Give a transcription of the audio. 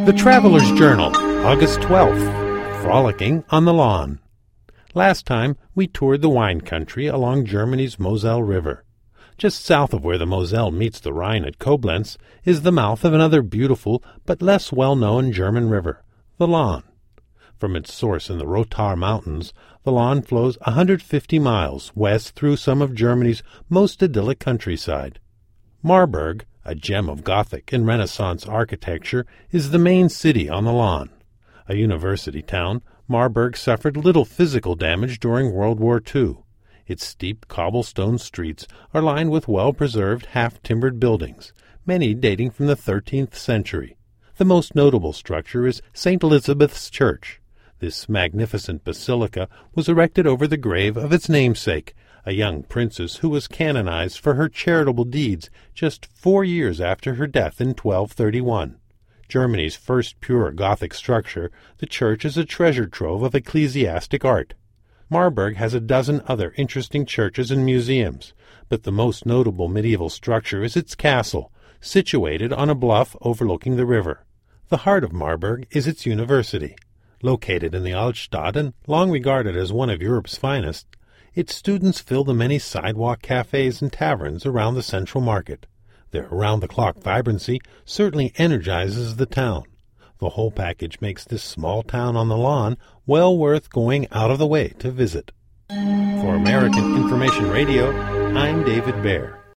The Traveler's Journal, August 12th, Frolicking on the Lawn. Last time, we toured the wine country along Germany's Moselle River. Just south of where the Moselle meets the Rhine at Koblenz is the mouth of another beautiful but less well-known German river, the Lahn. From its source in the Rothaar Mountains, the Lahn flows 150 miles west through some of Germany's most idyllic countryside. Marburg, a gem of Gothic and Renaissance architecture, is the main city on the Lahn. A university town, Marburg suffered little physical damage during World War II. Its steep cobblestone streets are lined with well-preserved half-timbered buildings, many dating from the 13th century. The most notable structure is St. Elizabeth's Church. This magnificent basilica was erected over the grave of its namesake, a young princess who was canonized for her charitable deeds just 4 years after her death in 1231. Germany's first pure Gothic structure, the church is a treasure trove of ecclesiastic art. Marburg has a dozen other interesting churches and museums, but the most notable medieval structure is its castle, situated on a bluff overlooking the river. The heart of Marburg is its university. Located in the Altstadt and long regarded as one of Europe's finest, its students fill the many sidewalk cafes and taverns around the central market. Their around-the-clock vibrancy certainly energizes the town. The whole package makes this small town on the Lahn well worth going out of the way to visit. For American Information Radio, I'm David Baer.